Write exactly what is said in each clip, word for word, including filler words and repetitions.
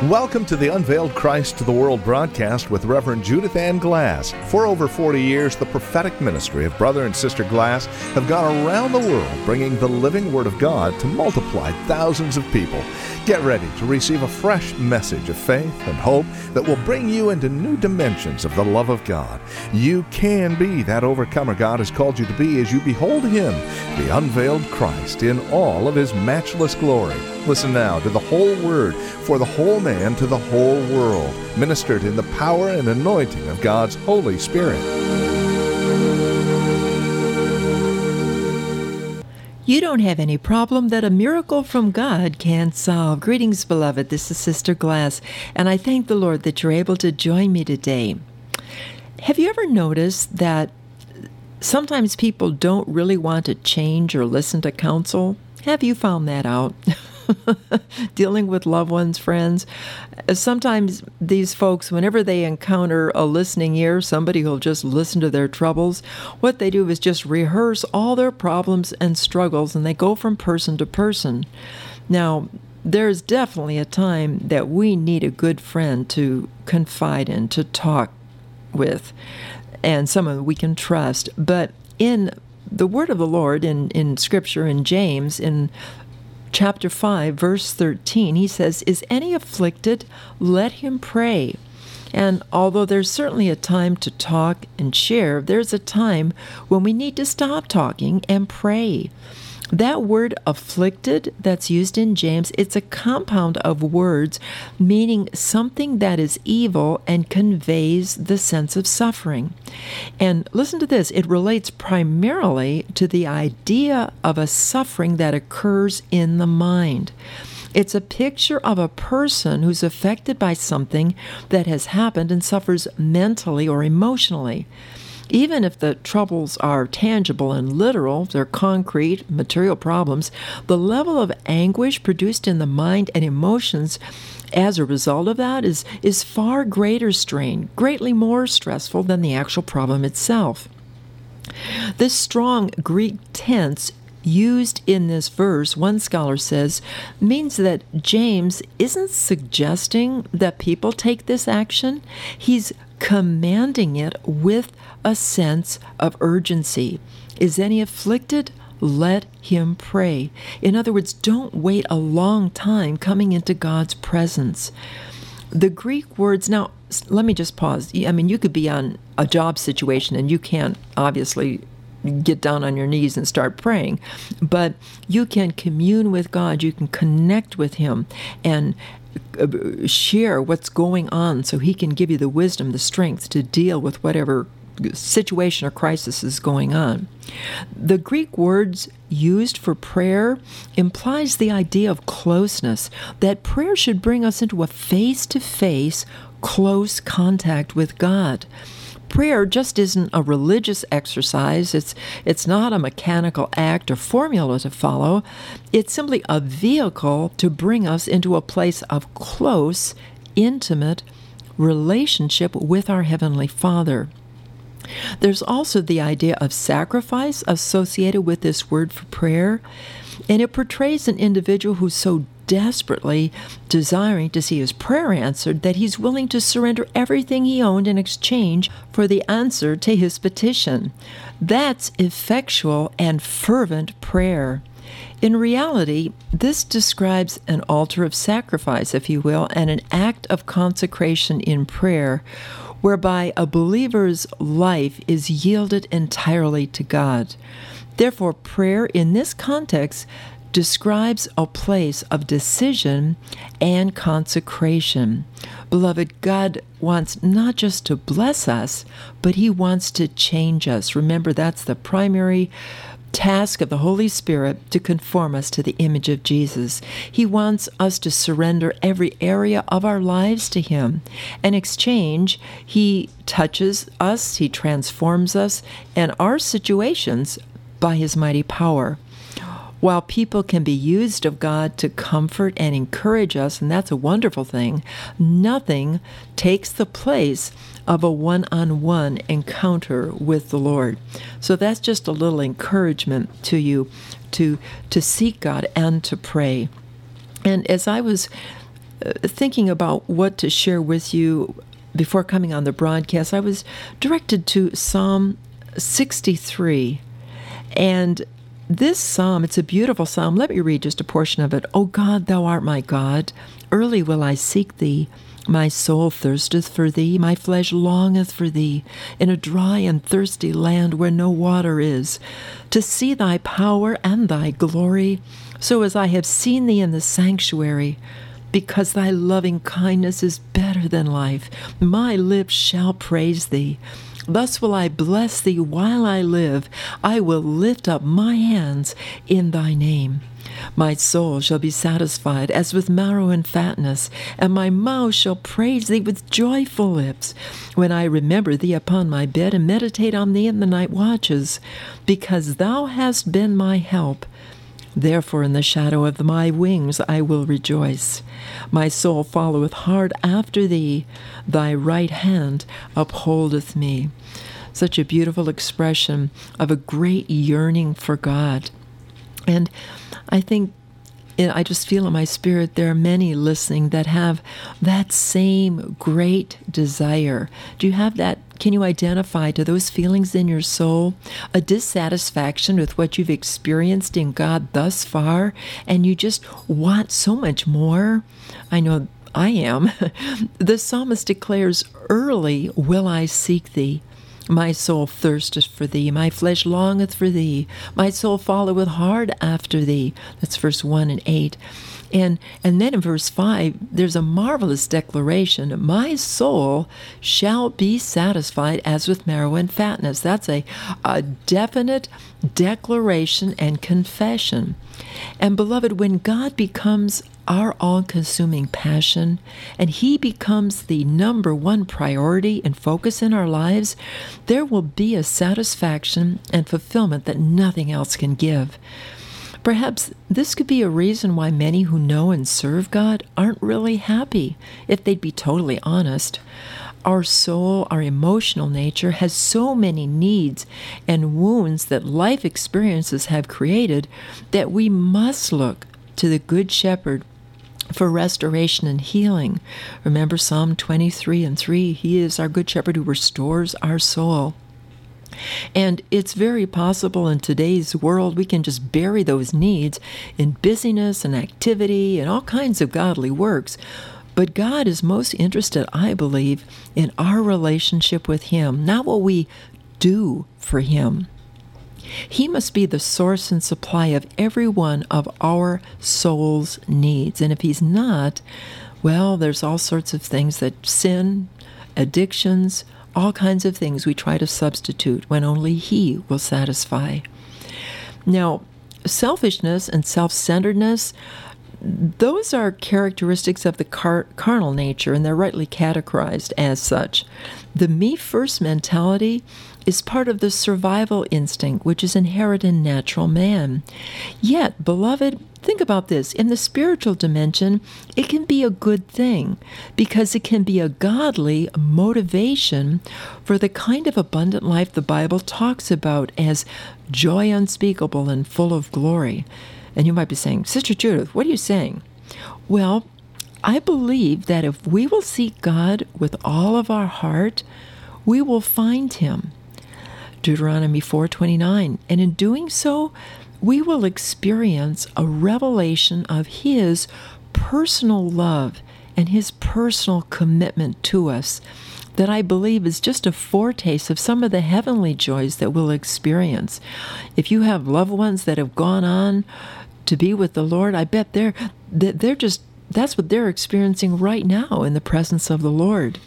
Welcome to the Unveiled Christ to the World broadcast with Reverend Judith Ann Glass. For over forty years, the prophetic ministry of Brother and Sister Glass have gone around the world bringing the living Word of God to multiply thousands of people. Get ready to receive a fresh message of faith and hope that will bring you into new dimensions of the love of God. You can be that overcomer God has called you to be as you behold Him, the unveiled Christ, in all of His matchless glory. Listen now to the whole Word for the whole man to the whole world, ministered in the power and anointing of God's Holy Spirit. You don't have any problem that a miracle from God can't solve. Greetings, beloved. This is Sister Glass, and I thank the Lord that you're able to join me today. Have you ever noticed that sometimes people don't really want to change or listen to counsel? Have you found that out? Dealing with loved ones, friends. Sometimes these folks, whenever they encounter a listening ear, somebody who'll just listen to their troubles, what they do is just rehearse all their problems and struggles, and they go from person to person. Now, there's definitely a time that we need a good friend to confide in, to talk with, and someone we can trust. But in the Word of the Lord, in, in Scripture, in James, in chapter five, verse thirteen, he says, "Is any afflicted? Let him pray." And although there's certainly a time to talk and share, there's a time when we need to stop talking and pray. That word afflicted that's used in James, it's a compound of words meaning something that is evil and conveys the sense of suffering. And listen to this, it relates primarily to the idea of a suffering that occurs in the mind. It's a picture of a person who's affected by something that has happened and suffers mentally or emotionally. Even if the troubles are tangible and literal, they're concrete, material problems, the level of anguish produced in the mind and emotions as a result of that is, is far greater strain, greatly more stressful than the actual problem itself. This strong Greek tense used in this verse, one scholar says, means that James isn't suggesting that people take this action. He's commanding it with a sense of urgency. Is any afflicted? Let him pray. In other words, don't wait a long time coming into God's presence. The Greek words, now, let me just pause. I mean, you could be on a job situation and you can't obviously get down on your knees and start praying, but you can commune with God, you can connect with Him and share what's going on so He can give you the wisdom, the strength to deal with whatever situation or crisis is going on. The Greek words used for prayer implies the idea of closeness, that prayer should bring us into a face-to-face, close contact with God. Prayer just isn't a religious exercise. It's it's not a mechanical act or formula to follow. It's simply a vehicle to bring us into a place of close, intimate relationship with our Heavenly Father. There's also the idea of sacrifice associated with this word for prayer, and it portrays an individual who's so desperately desiring to see his prayer answered that he's willing to surrender everything he owned in exchange for the answer to his petition. That's effectual and fervent prayer. In reality, this describes an altar of sacrifice, if you will, and an act of consecration in prayer, whereby a believer's life is yielded entirely to God. Therefore, prayer in this context describes a place of decision and consecration. Beloved, God wants not just to bless us, but He wants to change us. Remember, that's the primary task of the Holy Spirit, to conform us to the image of Jesus. He wants us to surrender every area of our lives to Him. In exchange, He touches us, He transforms us, and our situations by His mighty power. While people can be used of God to comfort and encourage us, and that's a wonderful thing, nothing takes the place of a one-on-one encounter with the Lord. So that's just a little encouragement to you to, to seek God and to pray. And as I was uh, thinking about what to share with you before coming on the broadcast, I was directed to Psalm sixty-three. And this psalm, it's a beautiful psalm. Let me read just a portion of it. O God, thou art my God. Early will I seek thee. My soul thirsteth for thee. My flesh longeth for thee, in a dry and thirsty land where no water is, to see thy power and thy glory, so as I have seen thee in the sanctuary. Because thy loving kindness is better than life, my lips shall praise thee. Thus will I bless thee while I live. I will lift up my hands in thy name. My soul shall be satisfied as with marrow and fatness, and my mouth shall praise thee with joyful lips, when I remember thee upon my bed and meditate on thee in the night watches, because thou hast been my help. Therefore in the shadow of my wings I will rejoice. My soul followeth hard after thee. Thy right hand upholdeth me. Such a beautiful expression of a great yearning for God. And I think, I just feel in my spirit there are many listening that have that same great desire. Do you have that? Can you identify to those feelings in your soul, a dissatisfaction with what you've experienced in God thus far, and you just want so much more? I know I am. The psalmist declares, early will I seek thee. My soul thirsteth for thee, my flesh longeth for thee, my soul followeth hard after thee. That's verse one and eight. And and then in verse five, there's a marvelous declaration. My soul shall be satisfied as with marrow and fatness. That's a, a definite declaration and confession. And beloved, when God becomes our all-consuming passion, and He becomes the number one priority and focus in our lives, there will be a satisfaction and fulfillment that nothing else can give. Perhaps this could be a reason why many who know and serve God aren't really happy, if they'd be totally honest. Our soul, our emotional nature, has so many needs and wounds that life experiences have created that we must look to the Good Shepherd for restoration and healing. Remember Psalm twenty-three and three, He is our Good Shepherd who restores our soul. And it's very possible in today's world we can just bury those needs in busyness and activity and all kinds of godly works. But God is most interested, I believe, in our relationship with Him, not what we do for Him. He must be the source and supply of every one of our soul's needs. And if He's not, well, there's all sorts of things that sin, addictions, all kinds of things we try to substitute when only He will satisfy. Now, selfishness and self-centeredness, those are characteristics of the car- carnal nature, and they're rightly categorized as such. The me-first mentality is part of the survival instinct, which is inherent in natural man. Yet, beloved, think about this. In the spiritual dimension, it can be a good thing because it can be a godly motivation for the kind of abundant life the Bible talks about as joy unspeakable and full of glory. And you might be saying, Sister Judith, what are you saying? Well, I believe that if we will seek God with all of our heart, we will find Him. Deuteronomy four twenty-nine. And in doing so, we will experience a revelation of His personal love and His personal commitment to us that I believe is just a foretaste of some of the heavenly joys that we'll experience. If you have loved ones that have gone on to be with the Lord, I bet they're they're just that's what they're experiencing right now in the presence of the Lord.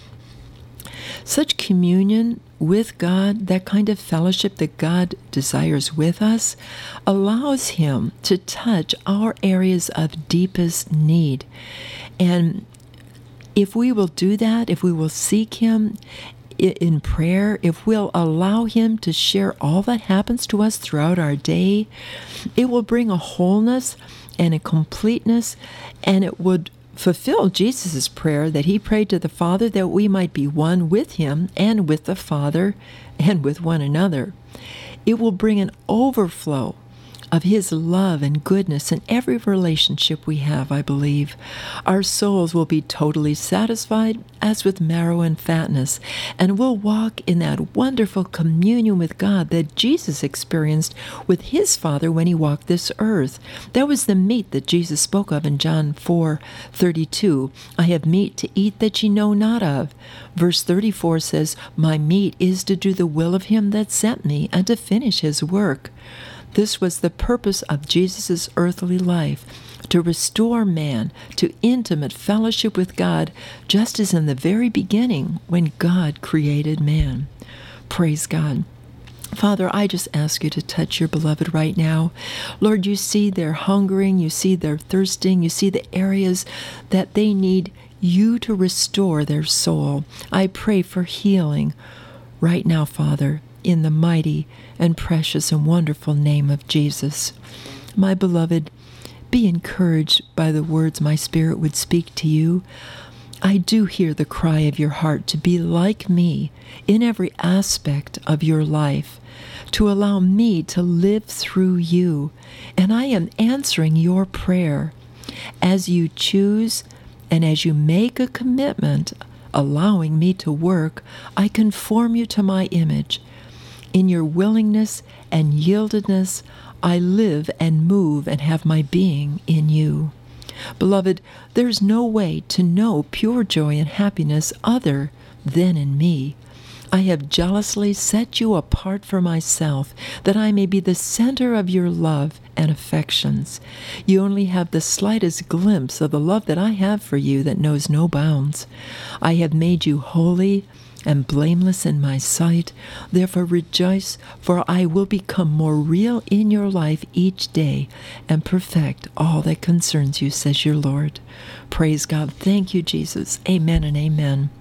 Such communion with God, that kind of fellowship that God desires with us, allows Him to touch our areas of deepest need. And if we will do that, if we will seek Him in prayer, if we'll allow Him to share all that happens to us throughout our day, it will bring a wholeness and a completeness, and it would fulfill Jesus' prayer that He prayed to the Father that we might be one with Him and with the Father and with one another. It will bring an overflow of His love and goodness in every relationship we have, I believe. Our souls will be totally satisfied as with marrow and fatness, and we'll walk in that wonderful communion with God that Jesus experienced with His Father when He walked this earth. That was the meat that Jesus spoke of in John four thirty-two. I have meat to eat that ye know not of. Verse thirty-four says, my meat is to do the will of Him that sent me and to finish His work. This was the purpose of Jesus' earthly life, to restore man to intimate fellowship with God, just as in the very beginning when God created man. Praise God. Father, I just ask you to touch your beloved right now. Lord, you see they're hungering, you see they're thirsting, you see the areas that they need you to restore their soul. I pray for healing right now, Father, in the mighty and precious and wonderful name of Jesus. My beloved, be encouraged by the words my spirit would speak to you. I do hear the cry of your heart to be like me in every aspect of your life, to allow me to live through you, and I am answering your prayer. As you choose and as you make a commitment, allowing me to work, I conform you to my image. In your willingness and yieldedness, I live and move and have my being in you. Beloved, there's no way to know pure joy and happiness other than in me. I have jealously set you apart for myself, that I may be the center of your love and affections. You only have the slightest glimpse of the love that I have for you that knows no bounds. I have made you holy and blameless in my sight. Therefore rejoice, for I will become more real in your life each day and perfect all that concerns you, says your Lord. Praise God. Thank you, Jesus. Amen and amen.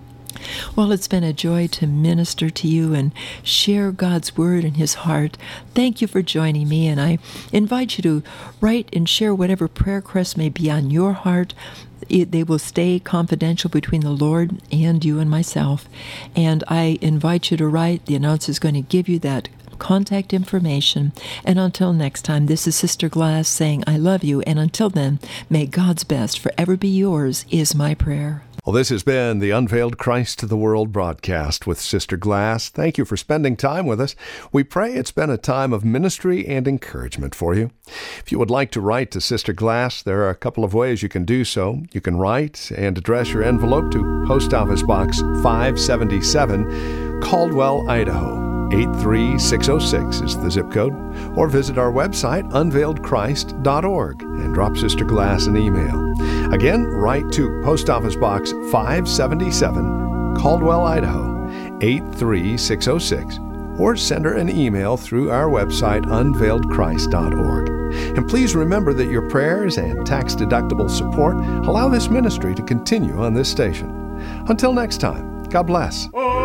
Well, it's been a joy to minister to you and share God's word in His heart. Thank you for joining me, and I invite you to write and share whatever prayer requests may be on your heart. It, they will stay confidential between the Lord and you and myself. And I invite you to write. The announcer is going to give you that contact information. And until next time, this is Sister Glass saying, I love you. And until then, may God's best forever be yours, is my prayer. Well, this has been the Unveiled Christ to the World broadcast with Sister Glass. Thank you for spending time with us. We pray it's been a time of ministry and encouragement for you. If you would like to write to Sister Glass, there are a couple of ways you can do so. You can write and address your envelope to Post Office Box five seventy-seven, Caldwell, Idaho. eight three six oh six is the zip code, or visit our website, unveiled christ dot org, and drop Sister Glass an email. Again, write to Post Office Box five seventy-seven, Caldwell, Idaho, eight three six oh six, or send her an email through our website, unveiled christ dot org. And please remember that your prayers and tax-deductible support allow this ministry to continue on this station. Until next time, God bless.